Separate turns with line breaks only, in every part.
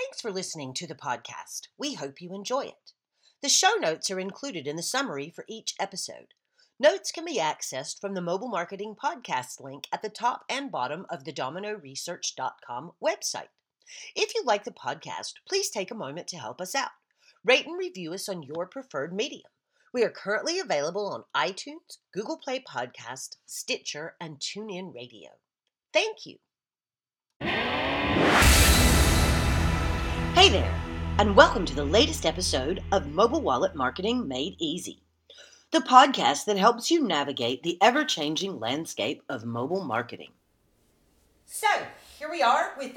Thanks for listening to the podcast. We hope you enjoy it. The show notes are included in the summary for each episode. Notes can be accessed from the Mobile Marketing Podcast link at the top and bottom of the dominoresearch.com website. If you like the podcast, please take a moment to help us out. Rate and review us on your preferred medium. We are currently available on iTunes, Google Play Podcast, Stitcher, and TuneIn Radio. Thank you. Hey there, and welcome to the latest episode of Mobile Wallet Marketing Made Easy, the podcast that helps you navigate the ever-changing landscape of mobile marketing. So, here we are with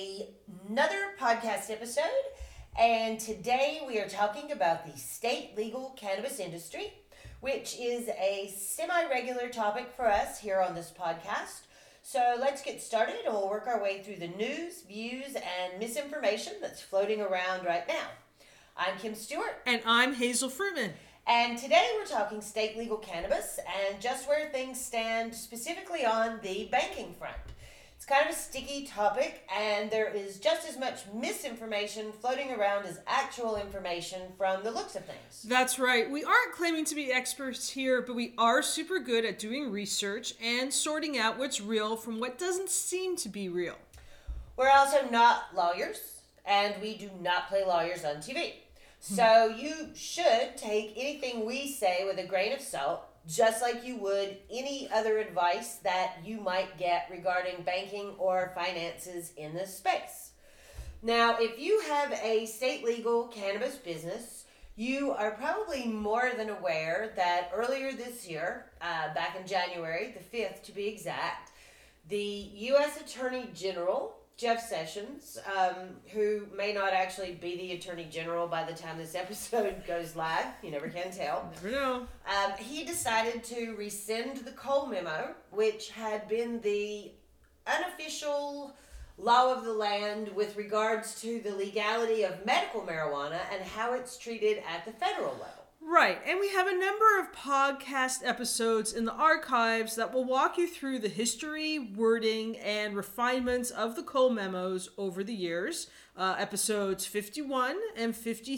another podcast episode, and today we are talking about the state legal cannabis industry, which is a semi-regular topic for us here on this podcast. So let's get started and we'll work our way through the news, views, and misinformation that's floating around right now. I'm Kim Stewart.
And I'm Hazel Fruitman.
And today we're talking state legal cannabis and just where things stand specifically on the banking front. It's kind of a sticky topic and there is just as much misinformation floating around as actual information from the looks of things.
That's right. We aren't claiming to be experts here, but we are super good at doing research and sorting out what's real from what doesn't seem to be real.
We're also not lawyers and we do not play lawyers on TV. So you should take anything we say with a grain of salt, just like you would any other advice that you might get regarding banking or finances in this space. Now, if you have a state legal cannabis business, you are probably more than aware that earlier this year, back in January, the 5th to be exact, the U.S. Attorney General, Jeff Sessions, who may not actually be the Attorney General by the time this episode goes live, you never can tell.
Never know.
He decided to rescind the Cole Memo, which had been the unofficial law of the land with regards to the legality of medical marijuana and how it's treated at the federal level.
Right, and we have a number of podcast episodes in the archives that will walk you through the history, wording, and refinements of the Cole Memos over the years. Episodes 51 and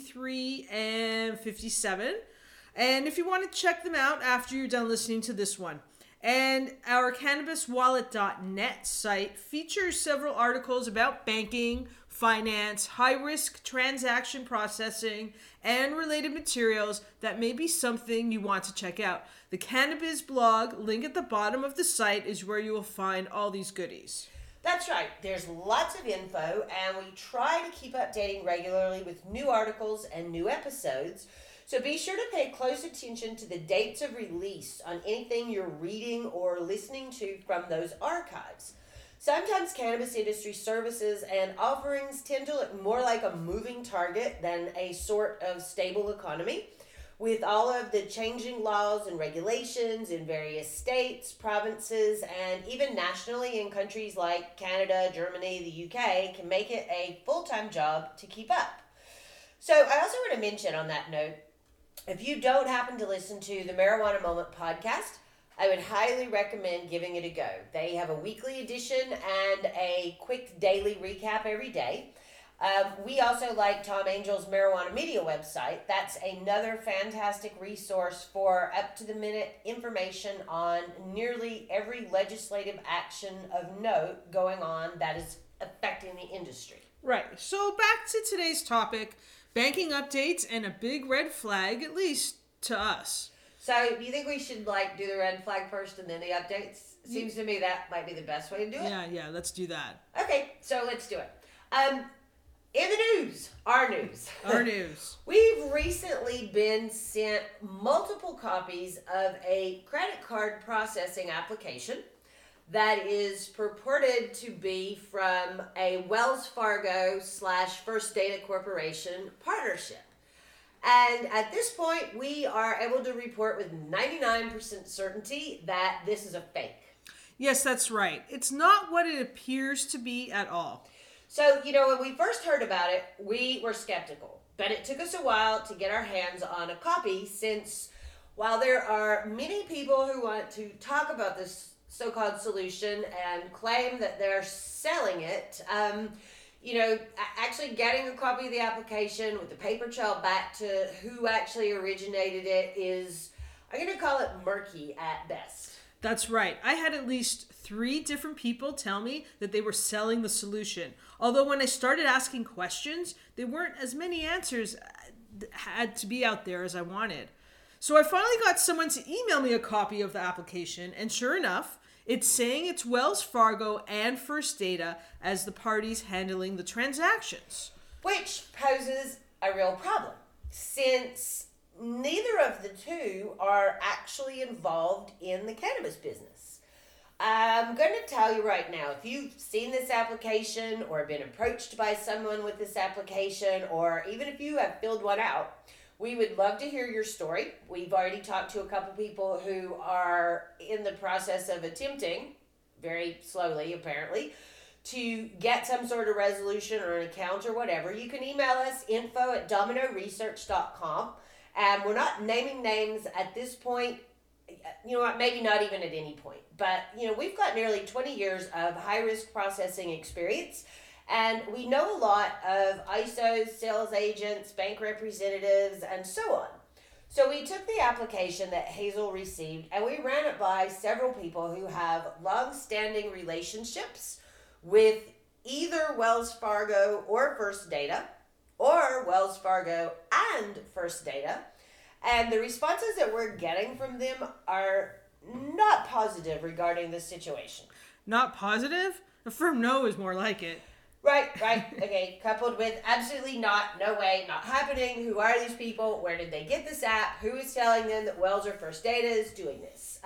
53 and 57. And if you want to check them out after you're done listening to this one. And our CannabisWallet.net site features several articles about banking, finance, high-risk transaction processing, and related materials that may be something you want to check out. The Cannabis blog, link at the bottom of the site, is where you will find all these goodies.
That's right. There's lots of info, and we try to keep updating regularly with new articles and new episodes. So be sure to pay close attention to the dates of release on anything you're reading or listening to from those archives. Sometimes cannabis industry services and offerings tend to look more like a moving target than a sort of stable economy. With all of the changing laws and regulations in various states, provinces, and even nationally in countries like Canada, Germany, the UK, can make it a full-time job to keep up. So I also want to mention on that note, if you don't happen to listen to the Marijuana Moment podcast, I would highly recommend giving it a go. They have a weekly edition and a quick daily recap every day. We also like Tom Angel's Marijuana Media website. That's another fantastic resource for up-to-the-minute information on nearly every legislative action of note going on that is affecting the industry.
Right. So back to today's topic, banking updates and a big red flag, at least to us.
So, do you think we should do the red flag first and then the updates? Seems to me that might be the best way to do it.
Yeah, let's do that.
Okay, so let's do it. In the news, our news. We've recently been sent multiple copies of a credit card processing application that is purported to be from a Wells Fargo / First Data Corporation partnership. And at this point, we are able to report with 99% certainty that this is a fake.
Yes, that's right. It's not what it appears to be at all.
So, when we first heard about it, we were skeptical. But it took us a while to get our hands on a copy since while there are many people who want to talk about this so-called solution and claim that they're selling it, Actually getting a copy of the application with the paper trail back to who actually originated it is, I'm going to call it murky at best.
That's right. I had at least 3 different people tell me that they were selling the solution. Although when I started asking questions, there weren't as many answers had to be out there as I wanted. So I finally got someone to email me a copy of the application, and sure enough, it's saying it's Wells Fargo and First Data as the parties handling the transactions.
Which poses a real problem, since neither of the two are actually involved in the cannabis business. I'm going to tell you right now, if you've seen this application or been approached by someone with this application, or even if you have filled one out, we would love to hear your story. We've already talked to a couple people who are in the process of attempting, very slowly apparently, to get some sort of resolution or an account or whatever. You can email us info@dominoresearch.com. And we're not naming names at this point. You know what, maybe not even at any point. But, we've got nearly 20 years of high-risk processing experience. And we know a lot of ISOs, sales agents, bank representatives, and so on. So we took the application that Hazel received and we ran it by several people who have long-standing relationships with either Wells Fargo or First Data, or Wells Fargo and First Data. And the responses that we're getting from them are not positive regarding the situation.
Not positive? A firm no is more like it.
Right. Okay, coupled with absolutely not, no way, not happening. Who are these people? Where did they get this app? Who is telling them that Wells or First Data is doing this?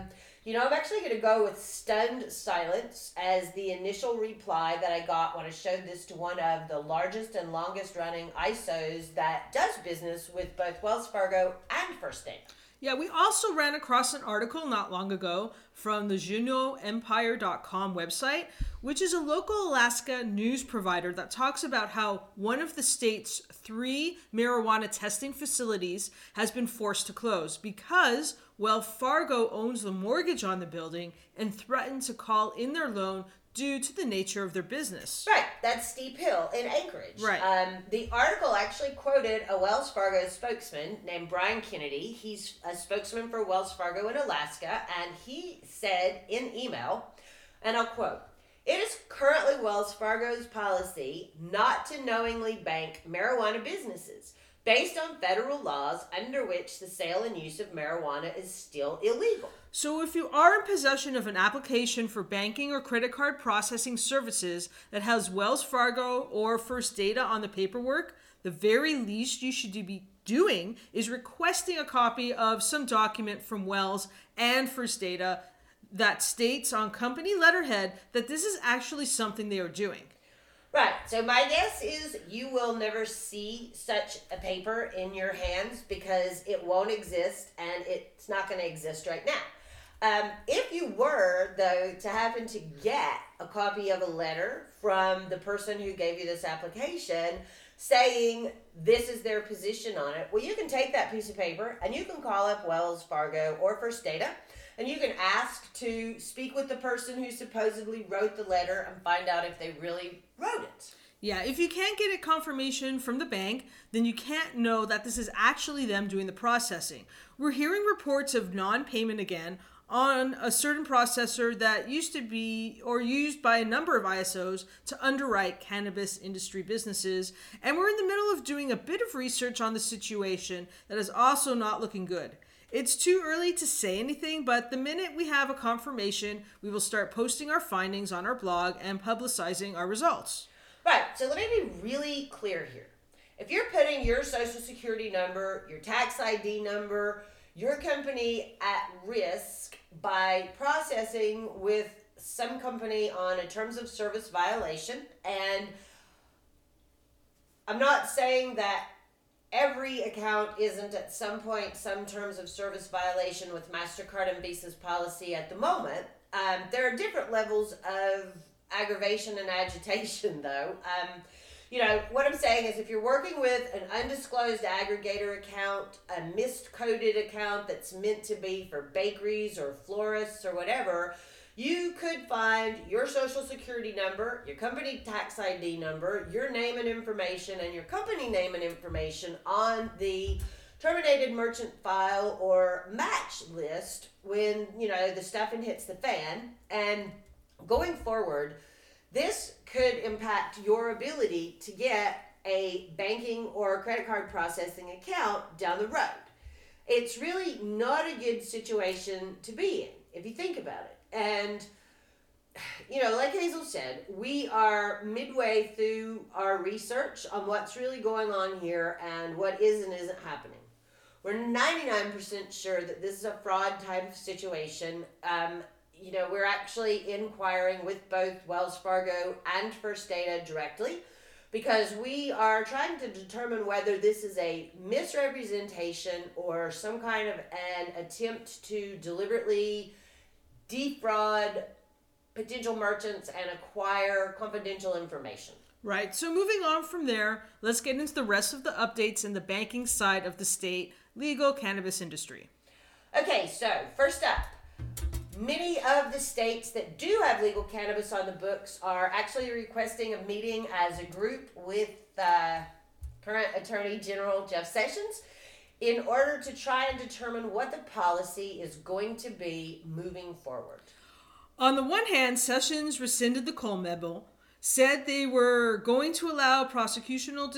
I'm actually going to go with stunned silence as the initial reply that I got when I showed this to one of the largest and longest running ISOs that does business with both Wells Fargo and First Data.
Yeah, we also ran across an article not long ago from the JuneauEmpire.com website, which is a local Alaska news provider that talks about how one of the state's 3 marijuana testing facilities has been forced to close because Wells Fargo owns the mortgage on the building and threatened to call in their loan due to the nature of their business.
Right, that's Steep Hill in Anchorage.
Right.
The article actually quoted a Wells Fargo spokesman named Brian Kennedy. He's a spokesman for Wells Fargo in Alaska, and he said in email, and I'll quote, "It is currently Wells Fargo's policy not to knowingly bank marijuana businesses based on federal laws under which the sale and use of marijuana is still illegal."
So if you are in possession of an application for banking or credit card processing services that has Wells Fargo or First Data on the paperwork, the very least you should be doing is requesting a copy of some document from Wells and First Data that states on company letterhead that this is actually something they are doing.
Right. So my guess is you will never see such a paper in your hands because it won't exist and it's not going to exist right now. If you were, though, to happen to get a copy of a letter from the person who gave you this application saying this is their position on it, well, you can take that piece of paper and you can call up Wells Fargo or First Data and you can ask to speak with the person who supposedly wrote the letter and find out if they really wrote it.
Yeah, if you can't get a confirmation from the bank, then you can't know that this is actually them doing the processing. We're hearing reports of non-payment again on a certain processor that used to be or used by a number of ISOs to underwrite cannabis industry businesses. And we're in the middle of doing a bit of research on the situation that is also not looking good. It's too early to say anything, but the minute we have a confirmation, we will start posting our findings on our blog and publicizing our results.
Right, so let me be really clear here. If you're putting your social security number, your tax ID number, your company at risk by processing with some company on a terms of service violation, and I'm not saying that every account isn't at some point some terms of service violation with MasterCard and Visa's policy at the moment. There are different levels of aggravation and agitation, though. What I'm saying is if you're working with an undisclosed aggregator account, a miscoded account that's meant to be for bakeries or florists or whatever, You could find your social security number, your company tax ID number, your name and information, and your company name and information on the terminated merchant file or match list when, the stuffing hits the fan. And going forward, this could impact your ability to get a banking or credit card processing account down the road. It's really not a good situation to be in, if you think about it. And, like Hazel said, we are midway through our research on what's really going on here and what is and isn't happening. We're 99% sure that this is a fraud type of situation. We're actually inquiring with both Wells Fargo and First Data directly because we are trying to determine whether this is a misrepresentation or some kind of an attempt to deliberately defraud potential merchants and acquire confidential information.
Right. So moving on from there, let's get into the rest of the updates in the banking side of the state legal cannabis industry.
Okay, so first up, many of the states that do have legal cannabis on the books are actually requesting a meeting as a group with current Attorney General Jeff Sessions in order to try and determine what the policy is going to be moving forward.
On the one hand, Sessions rescinded the Cole memo, said they were going to allow prosecutorial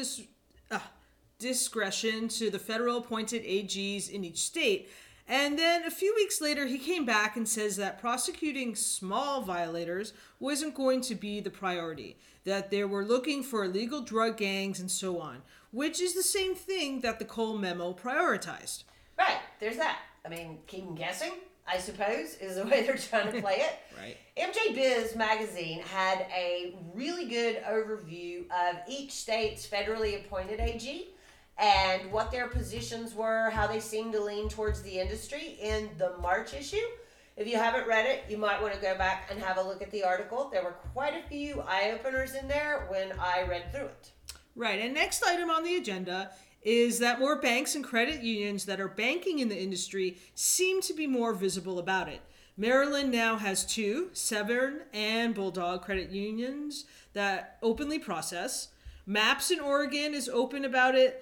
discretion to the federal appointed AGs in each state. And then a few weeks later, he came back and says that prosecuting small violators wasn't going to be the priority, that they were looking for illegal drug gangs and so on, which is the same thing that the Cole memo prioritized.
Right, there's that. I mean, keep guessing, I suppose, is the way they're trying to play it.
Right.
MJ Biz magazine had a really good overview of each state's federally appointed AG and what their positions were, how they seemed to lean towards the industry in the March issue. If you haven't read it, you might want to go back and have a look at the article. There were quite a few eye-openers in there when I read through it.
Right, and next item on the agenda is that more banks and credit unions that are banking in the industry seem to be more visible about it. Maryland now has 2, Severn and Bulldog credit unions that openly process. MAPS in Oregon is open about it.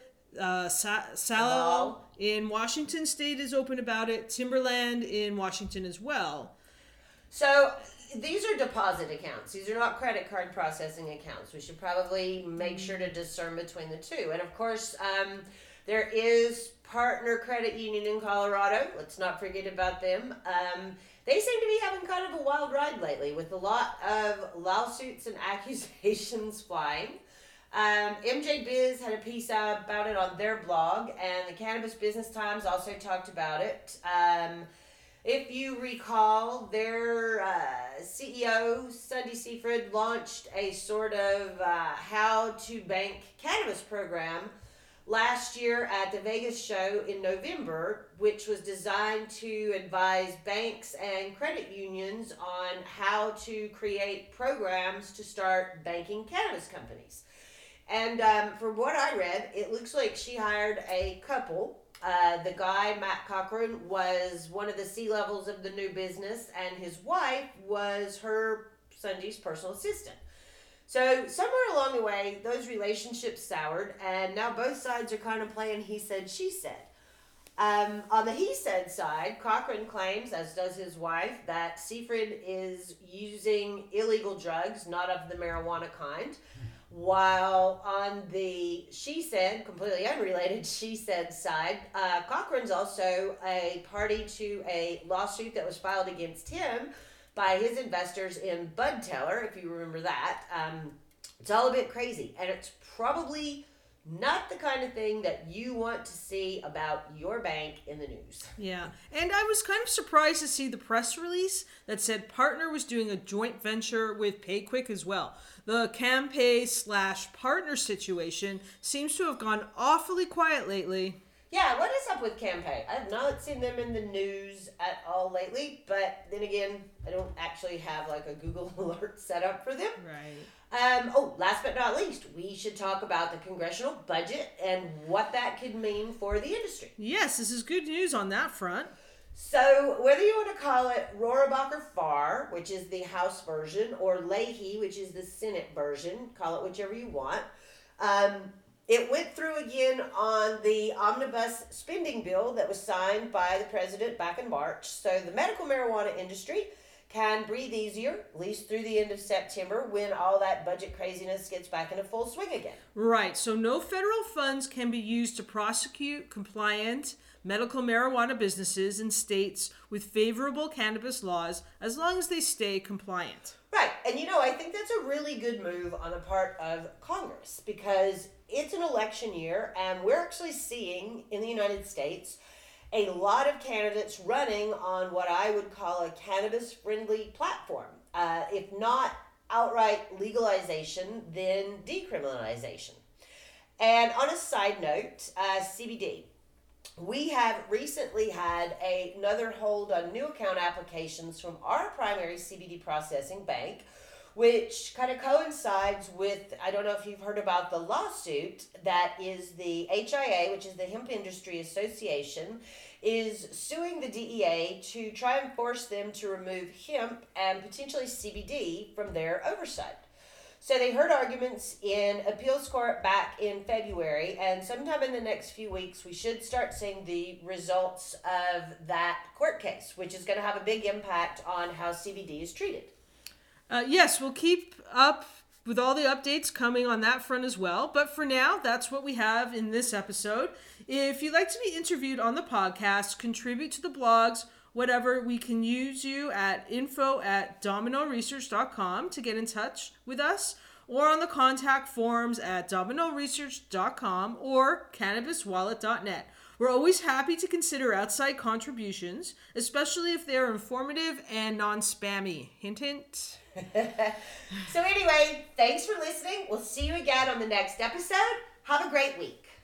Salal in Washington State is open about it. Timberland in Washington as well.
So these are deposit accounts. These are not credit card processing accounts. We should probably make sure to discern between the two. And of course, there is Partner Credit Union in Colorado. Let's not forget about them. They seem to be having kind of a wild ride lately with a lot of lawsuits and accusations flying. MJ Biz had a piece about it on their blog, and the Cannabis Business Times also talked about it. If you recall, their CEO, Sunday Seaford, launched a sort of how to bank cannabis program last year at the Vegas show in November, which was designed to advise banks and credit unions on how to create programs to start banking cannabis companies. And from what I read, it looks like she hired a couple. The guy, Matt Cochran, was one of the C-levels of the new business, and his wife was her Sunday's personal assistant. So somewhere along the way, those relationships soured, and now both sides are kind of playing he said, she said. On the he said side, Cochran claims, as does his wife, that Seaford is using illegal drugs, not of the marijuana kind. While on the she said, completely unrelated she said side, Cochran's also a party to a lawsuit that was filed against him by his investors in Bud Teller, if you remember that. It's all a bit crazy, and it's probably not the kind of thing that you want to see about your bank in the news.
Yeah, and I was kind of surprised to see the press release that said Partner was doing a joint venture with PayQuick as well. The CamPay/partner situation seems to have gone awfully quiet lately.
Yeah, what is up with CamPay? I've not seen them in the news at all lately, but then again, I don't actually have like a Google alert set up for them.
Right.
Last but not least, we should talk about the congressional budget and what that could mean for the industry.
Yes, this is good news on that front.
So whether you want to call it Rohrabacher Farr, which is the House version, or Leahy, which is the Senate version, call it whichever you want, it went through again on the omnibus spending bill that was signed by the president back in March. So the medical marijuana industry can breathe easier, at least through the end of September, when all that budget craziness gets back into full swing again.
Right, so no federal funds can be used to prosecute compliant medical marijuana businesses in states with favorable cannabis laws as long as they stay compliant.
Right, and I think that's a really good move on the part of Congress because it's an election year and we're actually seeing in the United States a lot of candidates running on what I would call a cannabis-friendly platform. If not outright legalization, then decriminalization. And on a side note, CBD. We have recently had another hold on new account applications from our primary CBD processing bank, which kind of coincides with, I don't know if you've heard about the lawsuit that is the HIA, which is the Hemp Industry Association, is suing the DEA to try and force them to remove hemp and potentially CBD from their oversight. So they heard arguments in appeals court back in February, and sometime in the next few weeks, we should start seeing the results of that court case, which is going to have a big impact on how CBD is treated.
Yes, we'll keep up with all the updates coming on that front as well. But for now, that's what we have in this episode. If you'd like to be interviewed on the podcast, contribute to the blogs, whatever, we can use you at info@dominoresearch.com to get in touch with us, or on the contact forms at dominoresearch.com or cannabiswallet.net. We're always happy to consider outside contributions, especially if they're informative and non-spammy. Hint, hint.
So anyway, thanks for listening. We'll see you again on the next episode. Have a great week.